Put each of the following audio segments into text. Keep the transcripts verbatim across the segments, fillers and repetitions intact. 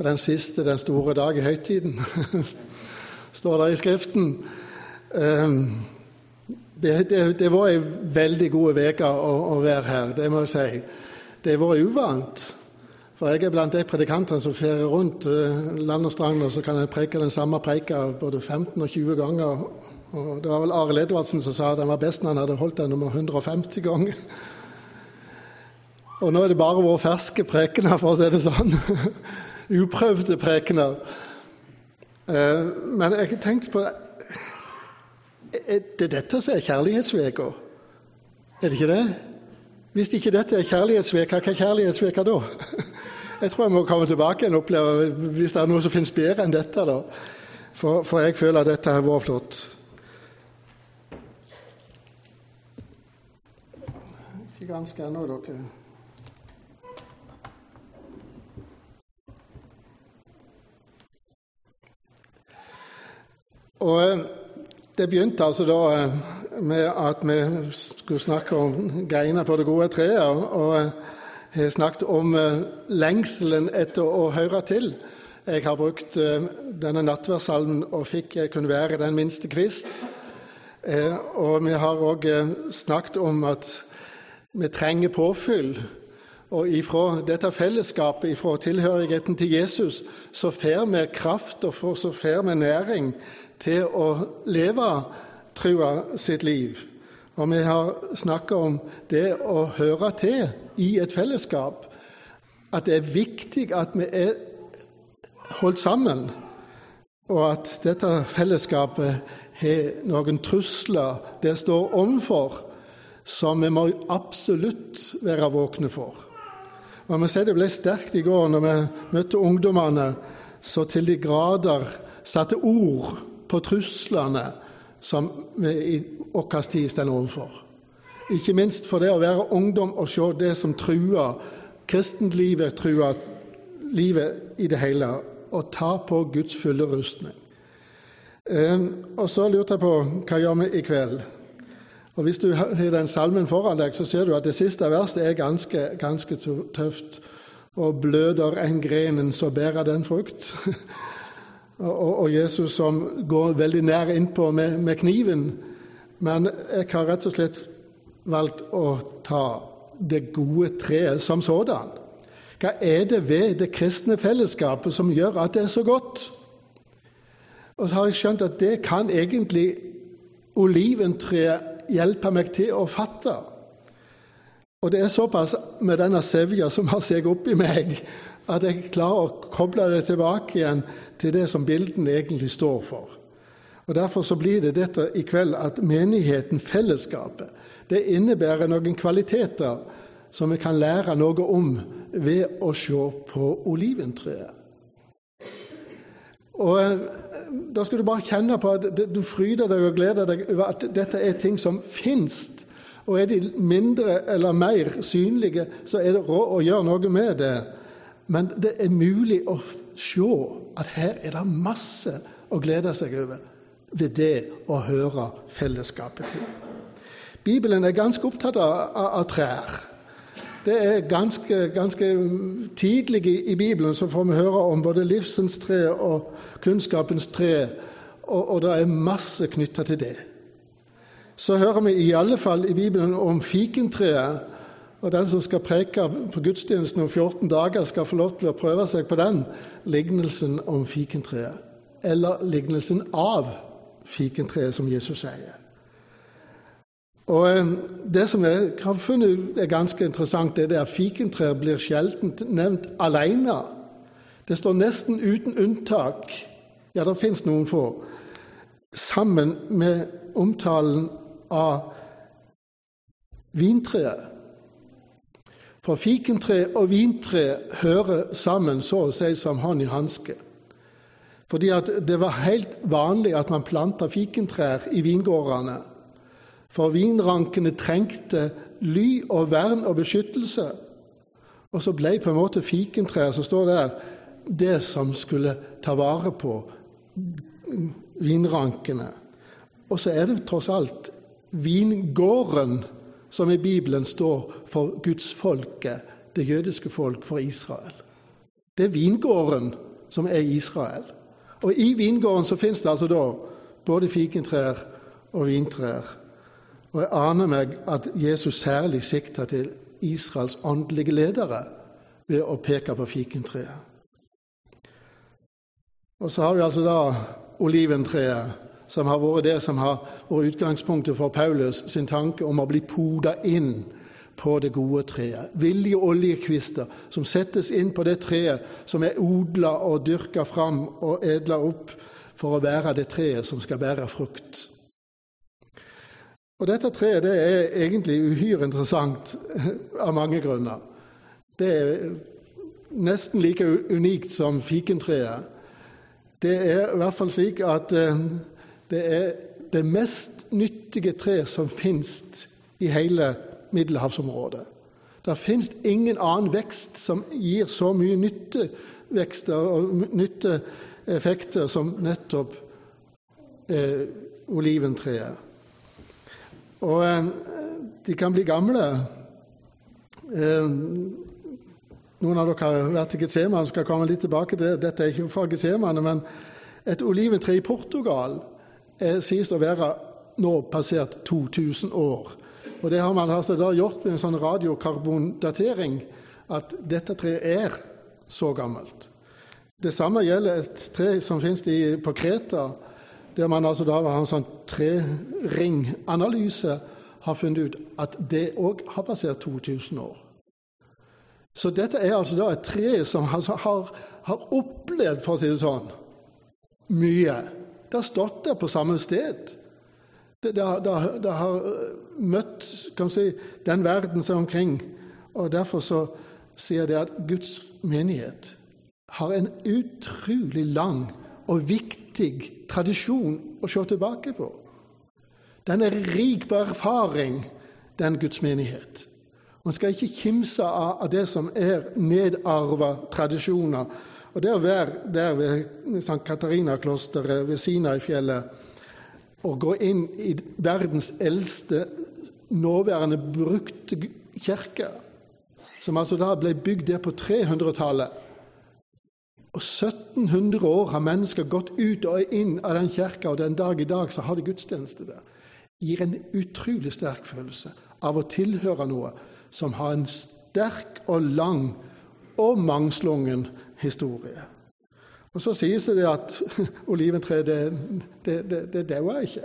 på den siste, den store dag i høytiden, står det i skriften. Det, det, det var en veldig god veke å, å være her, det må jeg si. Det var uvant, for jeg er blant de predikantene som ferer rundt land og strand, og så kan jeg preke den samme preika både femten og tjue ganger. Og det var vel Arild Edvardsen som sa at den var best når han hadde holdt den nummer hundre og femti ganger. Og nå er det bare våre ferske prekener, for å si det sånn. Uprøvde prekener. Men jeg tenkte på, er det dette som er kjærlighetsveka? Er det ikke det? Hvis ikke dette er kjærlighetsveka, hva er kjærlighetsveka da? Jeg tror jeg må komme tilbake og oppleve, hvis det er noe som finnes bedre enn dette da. For, for jeg føler at dette har vært flott. Ikke ganske ennå, dere. Og det begynte altså da med at vi skulle snakke om greiner på det gode treet, og jeg snakket om lengselen etter å høre til. Jeg har brukt denne nattverdssalmen og fikk kunne være den minste kvist. Og vi har også snakket om at vi trenger påfyll, og ifra dette fellesskapet, ifra tilhørigheten til Jesus, så får vi kraft og så får vi næring til å leve trua sitt liv. Og vi har snakket om det å høre til i et fellesskap, at det er viktig at vi er holdt sammen, og at dette fellesskapet har noen trusler det står omfor, som vi må absolutt være våkne for. Og vi ser det ble sterkt i går når vi møtte ungdommene, så til de grader satte ord på truslene som vi i vår tid står overfor. Ikke minst for det å være ungdom og se det som truer kristentlivet, truer livet i det hele, og ta på Guds fulle rustning. Og så lurte jeg på, hva gjør vi i kveld? Og hvis du har den salmen foran deg, så ser du at det siste verset er ganske, ganske tøft. Og bløder en grenen, så bærer den frukt. og, og Jesus som går veldig nær innpå med, med kniven. Men jeg har rett og slett valgt å ta det gode treet som sådan. Hva er det ved det kristne fellesskapet som gjør at det er så godt? Og så har jeg skjønt at det kan egentlig oliventreet hjelpe meg til å fatte. Og det er såpass med denne sevja som har seg opp i meg, at jeg klarer å koble det tilbake igjen til det som bilden egentlig står for. Og derfor så blir det dette i kveld at menigheten, fellesskapet, det innebærer noen kvaliteter som vi kan lære noe om ved å se på oliventreet. Og da skal du bare kjenne på at du fryder deg og gleder deg over at dette er ting som finnes, og er de mindre eller mer synlige, så er det råd å gjøre noe med det. Men det er mulig å se at her er det masse å glede seg over ved det å høre fellesskapet til. Bibelen er ganske opptatt av, av trær. Det er ganske, ganske tidlig i, i Bibelen så får vi høre om både livsens tre og kunnskapens tre, og, og det er masse knyttet til det. Så hører vi i alle fall i Bibelen om fikentreet, og den som skal preke på gudstjenesten om fjorten dager skal få lov til å prøve seg på den lignelsen om fikentreet, eller lignelsen av fikentreet, som Jesus sier. Og det som jeg har funnet er ganske interessant, det er at fikentreet blir sjelden nevnt alene. Det står nesten uten unntak, ja, det finnes noen få, sammen med omtalen av vintreet. For fikentre og vintre hører sammen så å si som hånd i hanske. Fordi at det var helt vanlig at man plantet fikentrær i vingårdene. For vinrankene trengte ly og vern og beskyttelse. Og så ble på en måte fikentrær, så står det det som skulle ta vare på vinrankene. Og så er det tross alt vingården som i Bibelen står for Guds folket, det jødiske folk, for Israel. Det er vingården som er Israel. Og i vingården så finnes det altså da både fikentrær og vintrær. Og jeg aner meg at Jesus særlig sikter til Israels åndelige ledere ved å peke på fikentreet. Og så har vi altså da oliventreet, som har vært det som har vært utgangspunktet for Paulus sin tanke om å bli podet inn på det gode treet. Villige oljekvister som settes inn på det treet som er odlet og dyrket fram og edlet opp for å være det treet som skal bære frukt. Og dette treet det er egentlig uhyre interessant av mange grunner. Det er nesten like unikt som fikentreet. Det er i hvert fall slik at det er det mest nyttige tre som finnes i hele Middelhavsområdet. Det finnes ingen annen vekst som gir så mye nyttevekster og nytteeffekter som nettopp eh, oliventreet. Og eh, de kan bli gamle. Eh, noen av dere har vært i Getsemane, skal komme litt tilbake til det. Dette er ikke fra Getsemane, men et oliventre i Portugal er, sies å være nå passert to tusen år. Og det har man altså da gjort med en sånn radiokarbondatering, at dette treet er så gammelt. Det samme gjelder et tre som finnes i, på Kreta, der man altså da har en sånn tre-ring-analyse, har funnet ut at det også har passert to tusen år. Så dette er altså da et tre som altså har, har opplevd, for å si det sånn, mye. Det har stått der på samme sted. Det, det, det, det har møtt, kan man si, den verden som er omkring, og derfor så sier det at Guds menighet har en utrolig lang og viktig tradisjon å se tilbake på. Den er rik på erfaring, den Guds menighet. Man skal ikke kimse av, av det som er nedarvet tradisjoner. Og det å være der ved Sankt Katarina-klosteret ved Sinai-fjellet og gå inn i verdens eldste nåværende brukte kirke, som altså da ble bygd der på trehundretallet. Og sytten hundre år har mennesker gått ut og inn av den kirka, og den dag i dag så har det gudstjeneste der. Gir en utrolig sterk følelse av å tilhøre noe som har en sterk og lang og mangslungen historie. Og så sies det at oliventreet, det, det, det, det dauer ikke.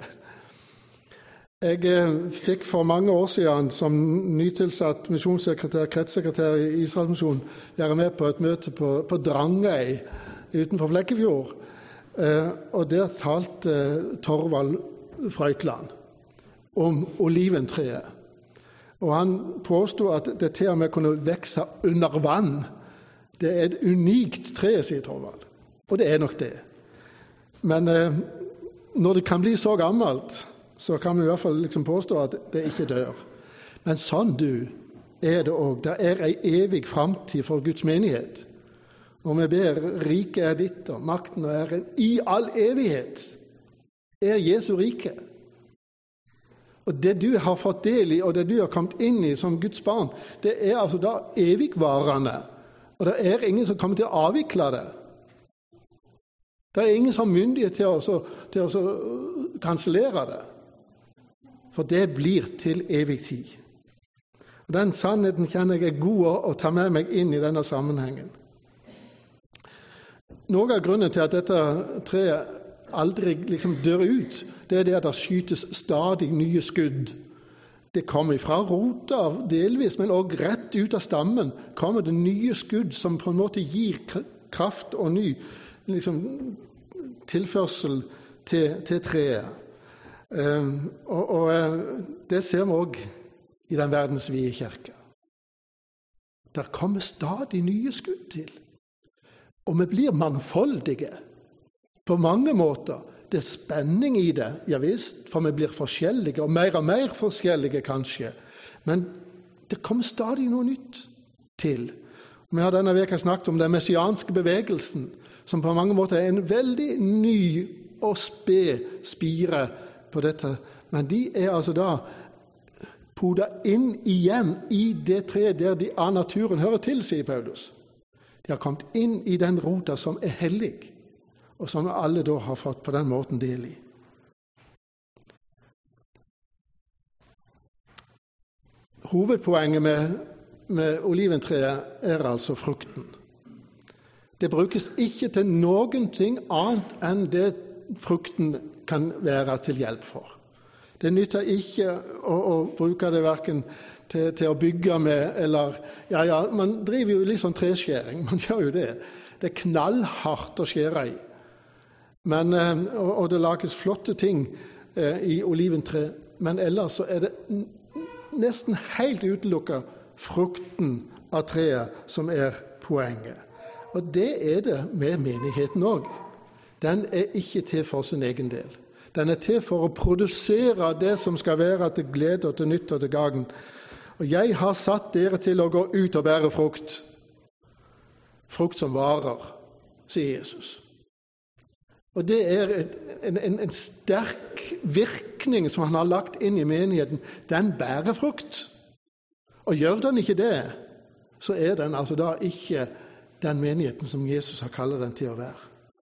Jeg eh, fikk for mange år siden som nytilsatt misjonssekretær, kretssekretær i Israelsmisjonen, være med på et møte på, på Drangøy utenfor Flekkefjord. Eh, og der talte eh, Torvald Frøytland om oliventreet. Og han påstod at det til og med kunne vekse under vann. Det er et unikt tre, sier Torvald. Og det er nok det. Men eh, når det kan bli så gammelt, så kan vi i hvert fall liksom påstå at det ikke dør. Men sånn du er det også. Det er en evig fremtid for Guds menighet. Og vi ber, riket er ditt, og makten og æren i all evighet er Jesu rike. Og det du har fått del i, og det du har kommet inn i som Guds barn, det er altså da evigvarende. Og det er ingen som kommer til å avvikle det. Det er ingen som har myndighet til å, til å kansellere det. For det blir til evig tid. Og den sannheten kjenner jeg er god å ta med meg inn i denne sammenhengen. Noe av grunnen til at dette treet aldri liksom dør ut, det er det at det skytes stadig nye skudd. Det kommer fra rota delvis, men også rett ut av stammen kommer det nye skudd som på en måte gir kraft og ny liksom, tilførsel til, til treet. Um, og, og det ser vi også i den verdensvide kirke. Der kommer stadig nye skudd til. Og vi blir mangfoldige på mange måter. Det er spenning i det, ja visst, for vi blir forskjellige, og mer og mer forskjellige kanskje. Men det kommer stadig noe nytt til. Vi har denne veka snakket om den messianske bevegelsen, som på mange måter er en veldig ny og sped spire på dette. Men de er altså da podet inn igjen i det tre der de av naturen hører til, sier Paulus. De har kommet inn i den rota som er hellig, og som alle da har fått på den måten del i. Hovedpoenget med, med oliventreet er altså frukten. Det brukes ikke til noen ting annet enn det frukten kan være til hjelp for. Det nytter ikke å, å bruke det hverken til, til å bygge med, eller, ja, ja, man driver jo litt sånn treskjæring, man gjør jo det. Det er knallhardt å skjære i. Men, og, og det lages flotte ting eh, i oliventre, men ellers så er det nesten helt utelukket frukten av treet som er poenget. Og det er det med menigheten også. Den er ikke til for sin egen del. Den er til for å produsere det som skal være til glede og til nytte og til gagn. Og jeg har satt dere til å gå ut og bære frukt. Frukt som varer, sier Jesus. Og det er en, en, en sterk virkning som han har lagt inn i menigheten. Den bærer frukt. Og gjør den ikke det, så er den altså da ikke den menigheten som Jesus har kallet den til å være.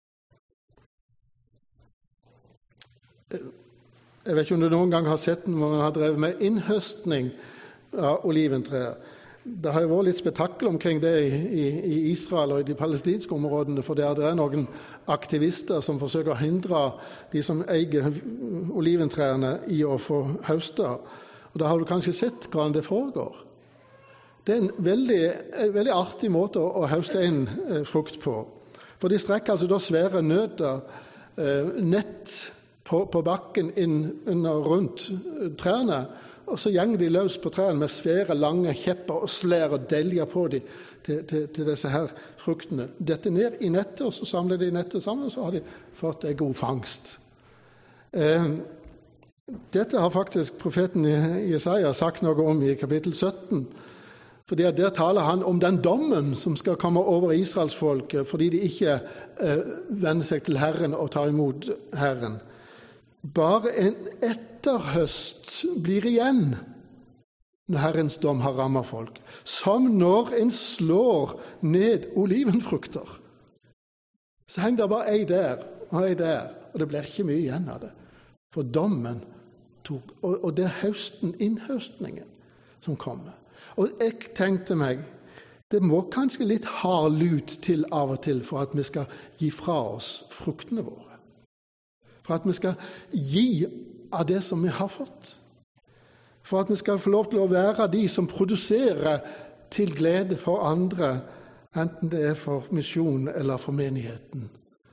Jeg vet ikke om du noen gang har sett den hvor man har drevet med innhøstning av oliventreer. Det har jo vært litt spetakkel omkring det i, i, i Israel og i de palestinske områdene, for det er noen aktivister som forsøker å hindre de som eier oliventrærne i å få høste. Og da har du kanskje sett hvordan det foregår. Det er en veldig, en veldig artig måte å, å høste inn eh, frukt på. For de strekker altså da svære nøtter, eh, nett på, på bakken inn under rundt trærne, og så gjenger de løs på trærne med svære, lange kjepper og slær og delger på dem til, til, til disse her fruktene. Dette ned i nettet, og så samler de nettet sammen, og så har de fått en god fangst. Eh, dette har faktisk profeten Jesaja sagt noe om i kapittel sytten, fordi der taler han om den dommen som skal komme over Israels folk, fordi de ikke eh, vender seg til Herren og tar imot Herren. Bare en etterhøst blir igjen når Herrens dom har rammet folk, som når en slår ned olivenfrukter. Så henger det bare ei der og ei der, og det blir ikke mye igjen av det. For dommen tok, og, og det er høsten, innhøstningen som kommer. Og jeg tenkte meg, det må kanskje litt hard lut til av og til for at vi skal gi fra oss fruktene våre. For at vi skal gi av det som vi har fått. For at vi skal få lov til å være de som produserer til glede for andre, enten det er for misjon eller for menigheten.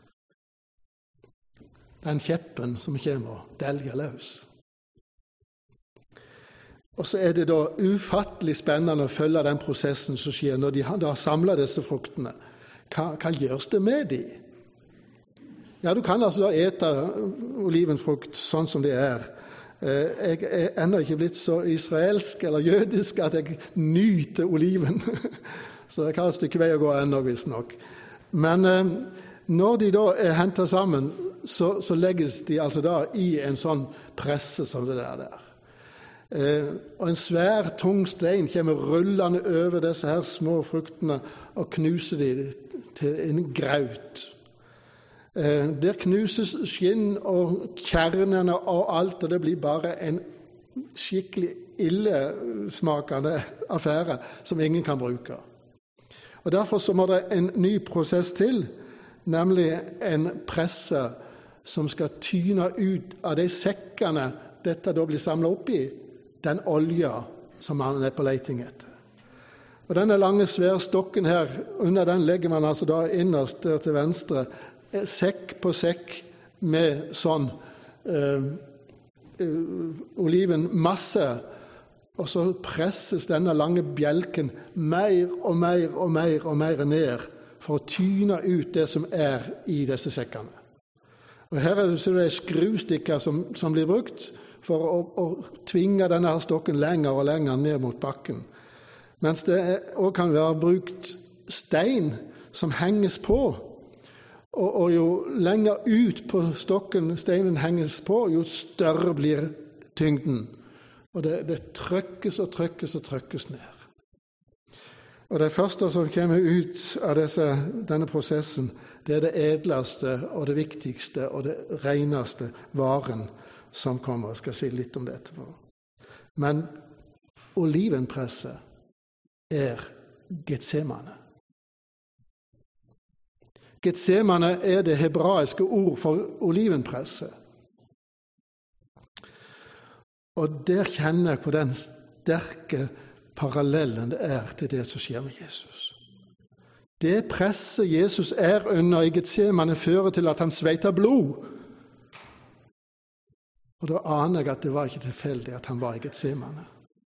Den kjeppen som kommer og delger løs. Og så er det da ufattelig spennende å følge den prosessen som skjer når de har samlet disse fruktene. Hva, hva gjøres det med de? Ja, du kan altså da ete olivenfrukt sånn som det er. Jeg er ennå ikke blitt så israelsk eller jødisk at jeg nyter oliven. Så jeg har et stykke vei å gå ennå, visst nok. Men når de da er hentet sammen, så, så legges de altså da i en sånn presse som det der der. Eh, og en svær, tung stein kommer rullende over disse her små fruktene og knuser de til en graut. Eh, der knuses skinn og kjernene og alt, og det blir bare en skikkelig illesmakende affære som ingen kan bruke. Og derfor så må det en ny prosess til, nemlig en presse som skal tyne ut av de sekkene dette da blir samlet opp i, den olja som man er på leiting etter. Og denne lange, svære stokken her, under den legger man altså da innerst der til venstre, sekk på sekk med sånn eh, olivenmasse, og så presses denne lange bjelken mer og mer og mer og mer ned for å tyne ut det som er i disse sekkene. Og her er det så det skrustikker som, som blir brukt, for å, å tvinge denne stokken lenger og lenger ned mot bakken. Mens det også kan være brukt stein som henges på. Og, og jo lenger ut på stokken steinen henges på, jo større blir tyngden. Og det, det trykkes og trykkes og trykkes ned. Og det første som kommer ut av disse, denne prosessen, det er det edleste og det viktigste og det reneste varen som kommer. Jeg skal si litt om det etterpå. Men olivenpresset er Getsemane. Getsemane er det hebraiske ord for olivenpresset. Og der kjenner jeg på den sterke parallellen det er til det som skjer med Jesus. Det presset Jesus er under i Getsemane fører til at han sveiter blod. Og da aner jeg at det var ikke tilfeldig at han var i Getsemane.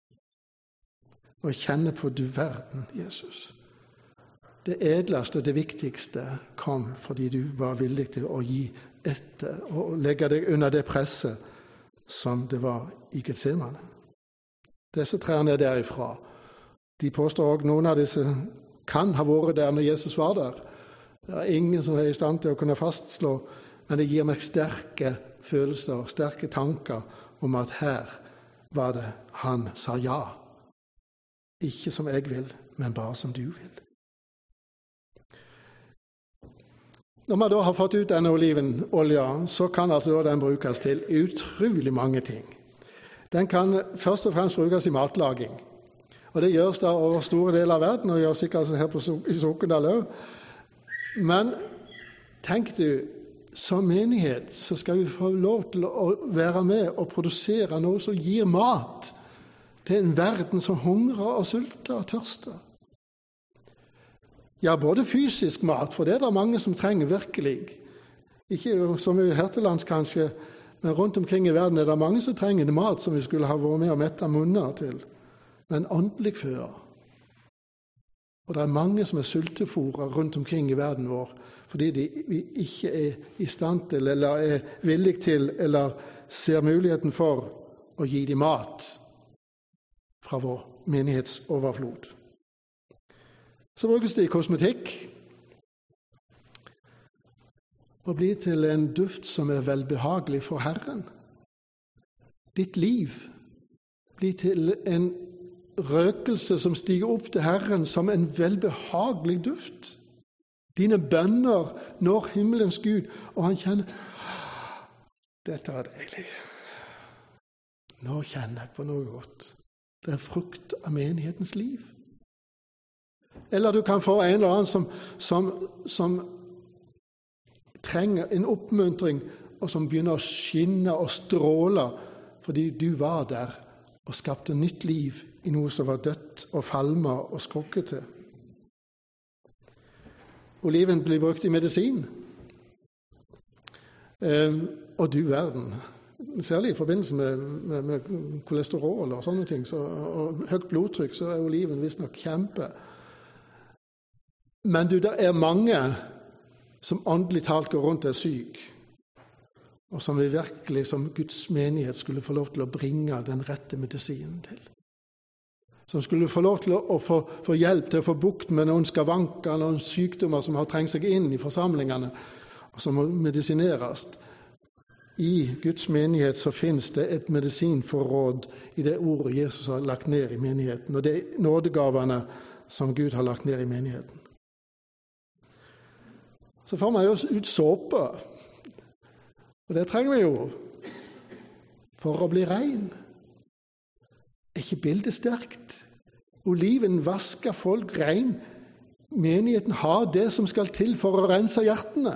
Og jeg kjenner på du verden, Jesus. Det edleste og det viktigste kom fordi du var villig til å gi etter og legge deg under det presset som det var i Getsemane. Disse trærne er derifra. De påstår også noen av disse kan ha vært der når Jesus var der. Det er ingen som er i stand til å kunne fastslå, men det gir meg sterke følelser, sterke tanker om at her var det han sa ja. Ikke som jeg vil, men bare som du vil. Når man da har fått ut denne olivenolja, så kan altså den brukes til utrolig mange ting. Den kan først og fremst brukes i matlaging. Og det gjøres da over store deler av verden, og det gjøres sikkert her på, i Sokndal også. Men tenk du, som menighet så skal vi få lov til å være med og produsere noe som gir mat til en verden som hungrer og sulter og tørster. Ja, både fysisk mat, for det er det mange som trenger virkelig. Ikke som i hertelands kanskje, men rundt omkring i verden er det mange som trenger mat som vi skulle ha vært med og mette munner til. Men åndelig føde. Og det er mange som er sulteforet rundt omkring i verden vår, fordi de ikke er i stand til, eller er villig til, eller ser muligheten for å gi dem mat fra vår menighetsoverflod. Så brukes det i kosmetikk og blir til en duft som er velbehagelig for Herren. Ditt liv blir til en røkelse som stiger opp til Herren som en velbehagelig duft. Dine bønner når himmelens Gud, og han kjenner, dette er deilig. Nå kjenner jeg på noe godt. Det er frukt av menighetens liv. Eller du kan få en eller annen som, som, som trenger en oppmuntring, og som begynner å skinne og stråle, fordi du var der og skapte nytt liv i noe som var dødt og falma og skrukkete. Oliven blir brukt i medisin. Eh, og du verden, særlig i forbindelse med, med, med kolesterol og sånne ting, så, og høyt blodtrykk, så er oliven visst nok kjempe. Men du, det er mange som åndelig talt går rundt og er syk, og som vi virkelig som Guds menighet skulle få lov til å bringe den rette medisinen til. Som skulle få lov til å, å få, få hjelp til å få bukt med noen skavanker, noen sykdommer som har trengt seg inn i forsamlingene, og som må medisineres. I Guds menighet så finnes det et medisinforråd i det ordet Jesus har lagt ned i menigheten, og det er nådegavene som Gud har lagt ned i menigheten. Så får man jo ut såpe, og det trenger vi jo for å bli ren. Er ikke bildet sterkt? Oliven vasker folk ren. Menigheten har det som skal til for å rense hjertene.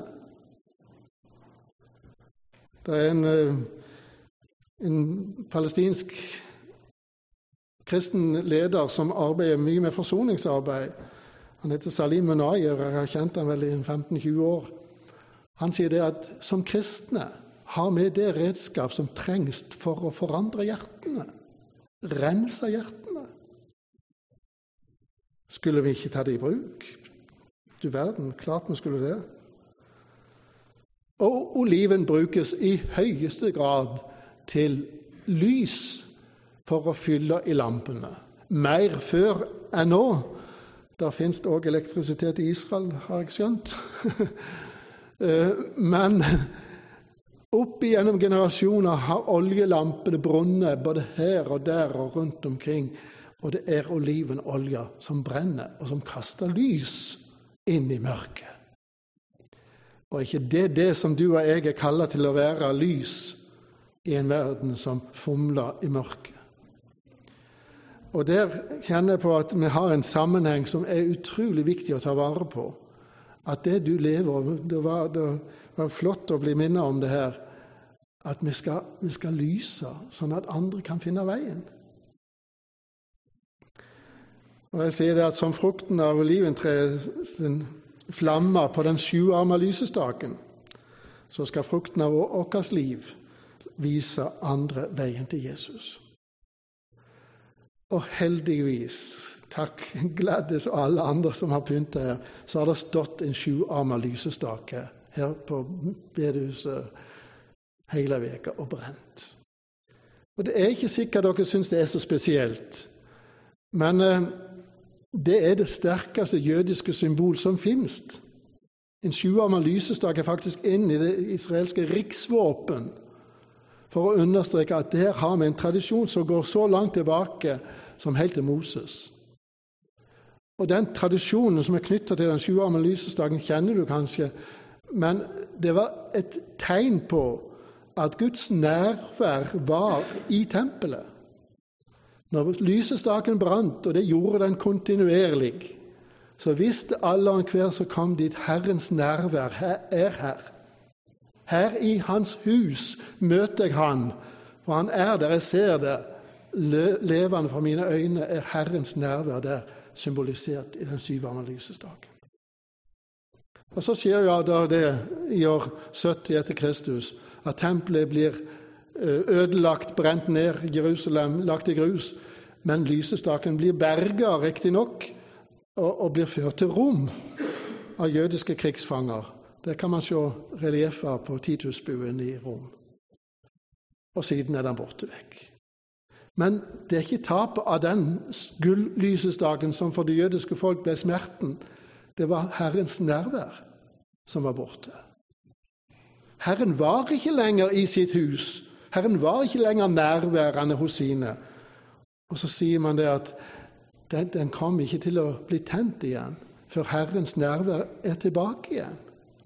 Det er en, en palestinsk kristen leder som arbeider mye med forsoningsarbeid. Han heter Salim Munayer, jeg har kjent han vel i femten til tjue år. Han sier det at som kristne har vi det redskap som trengs for å forandre hjertene, rense hjertene. Skulle vi ikke ta det i bruk? Du verden, klart vi skulle det. Og oliven brukes i høyeste grad til lys for å fylle i lampene. Mer før enn nå. Der finnes det også elektrisitet i Israel, har jeg skjønt. Men opp igjennom generasjoner har oljelampene brunnet både her og der og rundt omkring. og det er olivenolja som brenner, og som kaster lys inn i mørket. Og ikke det det som du og jeg er kallet til å være lys i en verden som fomler i mørket. Og der kjenner jeg på at vi har en sammenheng som er utrolig viktig å ta vare på. At det du lever, det var, det var flott å bli minnet om det her, at vi skal, vi skal lyse sånn at andre kan finne veien. Og jeg sier det at som frukten av oliventreet flammer på den sjuarma lysestaken, så skal frukten av vårt liv vise andre veien til Jesus. Og heldigvis, takk Gladys og alle andre som har pyntet her, så har det stått en sjuarma lysestake her på bedehuset hele veka og brent. Og det er ikke sikkert dere synes det er så spesielt, men eh, det er det sterkeste jødiske symbol som finnes. En sjuarma lysestake er faktisk inn i det israelske riksvåpen, for å understreke at der har vi en tradisjon som går så langt tilbake som helt til Moses. Og den tradisjonen som er knyttet til den sjuarma lysestaken kjenner du kanskje, men det var et tegn på at Guds nærvær var i tempelet. Når lysestaken brant, og det gjorde den kontinuerlig, så visste alle og enhver som kom dit, Herrens nærvær er her. Her i hans hus møter jeg han, for han er der, jeg ser det, levende fra mine øyne er Herrens nærvær der, symbolisert i den syvarme lysestaken. Og så skjer jo da det i år sytti etter Kristus, at tempelet blir ødelagt, brent ned, Jerusalem lagt i grus, men lysestaken blir berget, riktig nok, og, og blir ført til Rom av jødiske krigsfanger. Der kan man se relieffer på Titusbuen i Rom. Og siden er den borte vekk. Men det er ikke tapet av den gull-lysestaken som for det jødiske folk ble smerten. Det var Herrens nærvær som var borte. Herren var ikke lenger i sitt hus. Herren var ikke lenger nærværende hos sine. Og så sier man det at den, den kom ikke til å bli tent igjen, før Herrens nærvær er tilbake igjen.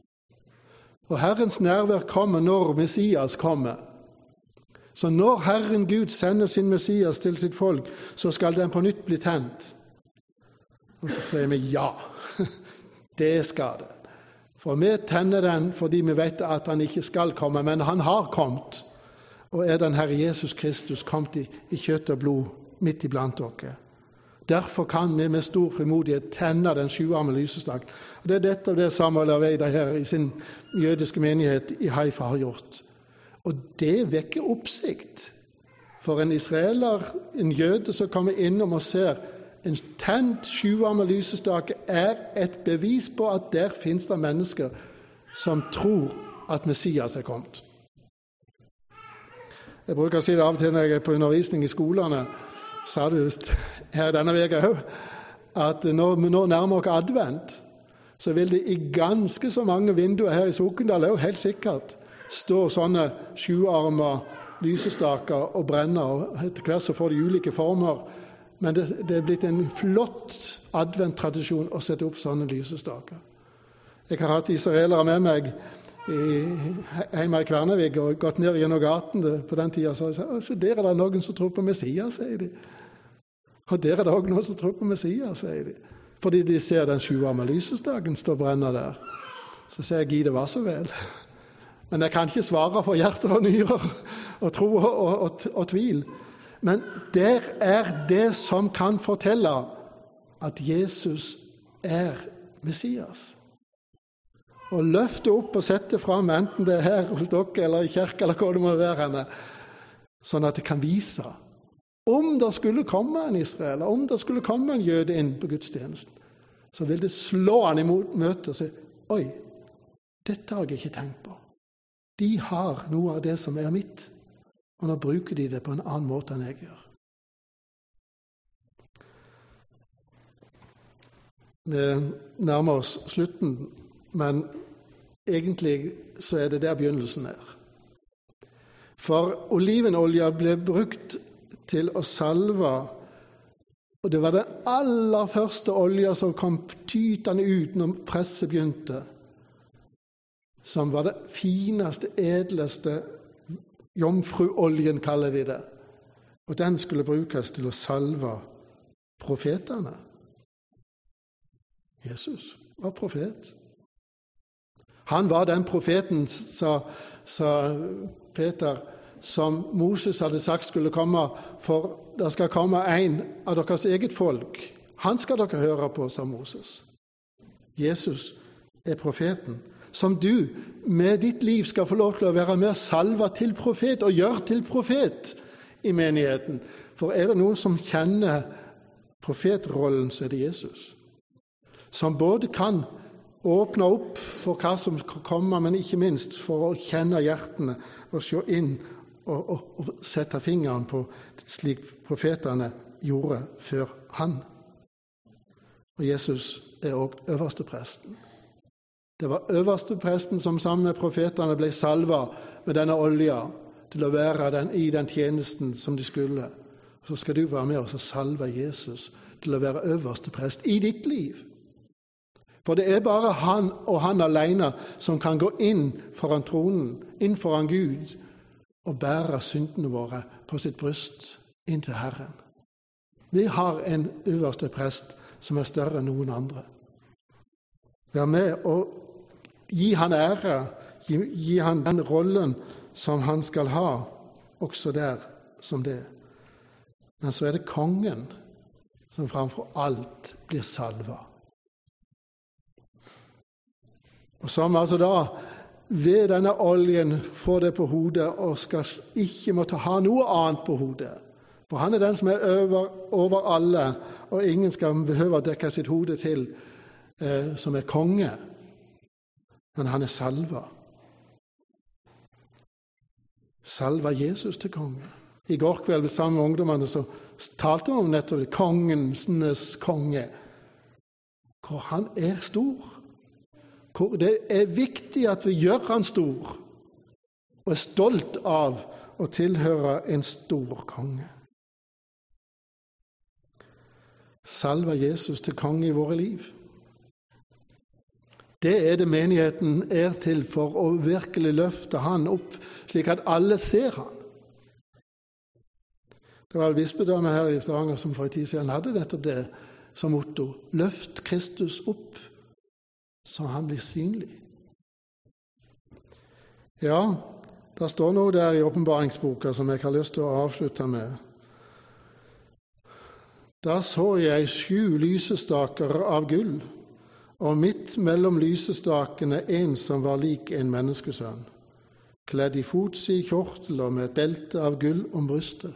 Og Herrens nærvær kommer når Messias kommer. Så når Herren Gud sender sin Messias til sitt folk, så skal den på nytt bli tent. Og så sier vi ja, det skal det. For vi tenner den fordi vi vet at han ikke skal komme, men han har kommet. Og er den Herre Jesus Kristus kommet i, i kjøtt og blod midt iblant dere. Derfor kan vi med stor frimodighet tenne den sjuarme lysestak. Og det er dette det Samuel Aveida her i sin jødiske menighet i Haifa har gjort. Og det vekker oppsikt. For en israeler, en jøde som kommer innom og ser en tent sjuarme lysestake er et bevis på at der finnes det mennesker som tror at Messias er kommet. Jeg bruker å si det av og til når jeg er på undervisning i skolene, sa du just her denne veka også, at når vi nå nærmer oss advent, så vil det i ganske så mange vinduer her i Sokndal også helt sikkert stå sånne sjuarmer lysestaker og brenner, og etter hvert så får de ulike former. Men det, det er blitt en flott adventtradisjon å sette opp sånne lysestaker. Jeg har hatt israelere med meg i, hjemme i Kvernevik og gått ned gjennom gaten på den tiden. Så jeg sa, så der er det noen som tror på Messias, sier de. Og der er det også noen som tror på Messias, sier de. Fordi de ser den sjuarme lysestaken stå og brenne der. Så sier jeg, gi det var så vel. Men jeg kan ikke svare for hjerter og nyrer, og tro og, og, og, og tvil. Men der er det som kan fortelle at Jesus er Messias. Og løfte opp og sette fram, enten det er her hos dere, eller i kirke, eller hva det må være henne, sånn at det kan vise. Om det skulle komme en israeler, om det skulle komme en jøde inn på gudstjenesten, så vil det slå han imot møtet og si, oi, dette har jeg ikke tenkt på. De har noe av det som er mitt, og nå bruker de det på en annen måte enn jeg gjør. Vi nærmer oss slutten, men egentlig så er det der begynnelsen er. For olivenolja ble brukt til å salve Og det var den aller første olja som kom tytende ut når presset begynte, som var det fineste, edleste, jomfruoljen kaller vi det. Og den skulle brukes til å salve profetene. Jesus var profet. Han var den profeten, sa, sa Peter, som Moses hadde sagt skulle komme, for det skal komme en av deres eget folk. Han skal dere høre på, sa Moses. Jesus er profeten, som du med ditt liv skal få lov til å være med og salve til profet, og gjøre til profet i menigheten. For er det noen som kjenner profetrollen, så er det Jesus. Som både kan åpne opp for hva som kommer, men ikke minst for å kjenne hjertene og se inn og, og, og sette fingeren på slik profetene gjorde før han. Og Jesus er også øverste presten. Det var øverste presten som sammen med profetene ble salva med denne olja til å være den, i den tjenesten som de skulle. Så skal du være med oss og salve Jesus til å være øverste prest i ditt liv. For det er bare han og han alene som kan gå inn foran tronen, inn foran Gud, og bære syndene våre på sitt bryst inn til Herren. Vi har en øverste prest som er større enn noen andre. Vær med og gi han ære, gi, gi han den rollen som han skal ha, også der som det. Men så er det kongen som framfor alt blir salva. Og som altså da ved denne oljen får det på hodet og skal ikke måtte ha noe annet på hodet. For han er den som er over, over alle, og ingen skal behøve å dekke sitt hode til eh, som er konge. Men han er salva. Salva Jesus til konge. I går kveld sammen med ungdommene så talte vi om nettopp kongenes konge. Hvor han er stor. Hvor det er viktig at vi gjør han stor, og er stolt av å tilhøre en stor konge. Salva Jesus til konge i våre liv. Det er det menigheten er til for å virkelig løfte han opp, slik at alle ser han. Det var et bispedømme her i Stavanger som for en tid siden hadde nettopp det som motto. Løft Kristus opp, så han blir synlig. Ja, det står noe der i åpenbaringsboka som jeg har lyst til å avslutte med. Da så jeg sju lysestaker av gull, og midt mellom lysestakene en som var lik en menneskesønn, kledd i fotsid kjortel og med et belte av gull om brystet.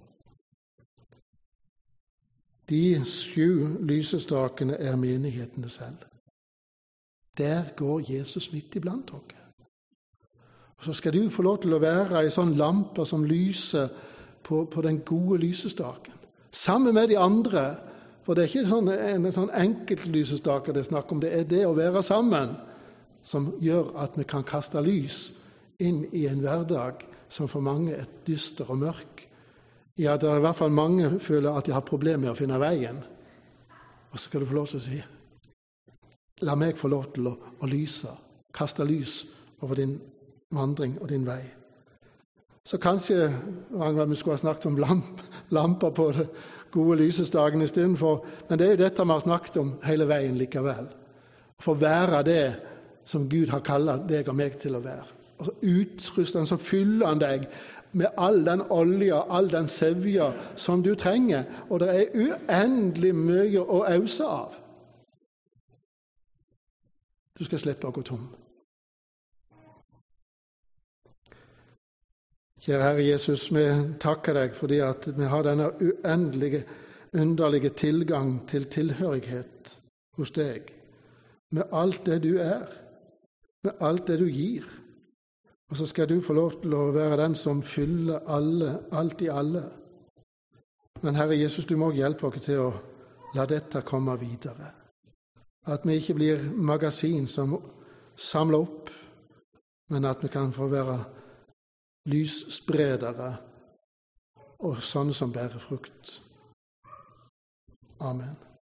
De sju lysestakene er menighetene selv. Der går Jesus midt iblant dere. Og så skal du få lov til å være en sånn lampe som lyser på, på den gode lysestaken. Sammen med de andre, for det er ikke sånn, en sånn enkelt lysestake det er snakk om, det er det å være sammen som gjør at vi kan kaste lys inn i en hverdag som for mange er dyster og mørk. Ja, det er i hvert fall mange føler at de har problemer med å finne veien. Og så skal du få lov til å si, la meg få lov til å, å lyse, kaste lys over din vandring og din vei. Så kanskje vi skulle ha snakket om lamp, lamper på det gode lysestaken i stedet for, men det er jo dette vi har snakket om hele veien likevel. For å være det som Gud har kallet deg og meg til å være. Og så utruster han, så fyller han deg med all den olja, all den sevja som du trenger, og det er uendelig mye å øse av. Du skal slippe å gå tom. Kjære Herre Jesus, vi takker deg fordi at vi har denne uendelige, underlige tilgang til tilhørighet hos deg, med alt det du er, med alt det du gir. Og så skal du få lov til å være den som fyller alle, alt i alle. Men Herre Jesus, du må hjelpe oss til å la dette komme videre. At vi ikke blir magasin som samler opp, men at vi kan få være lysspredere og sånne som bærer frukt. Amen.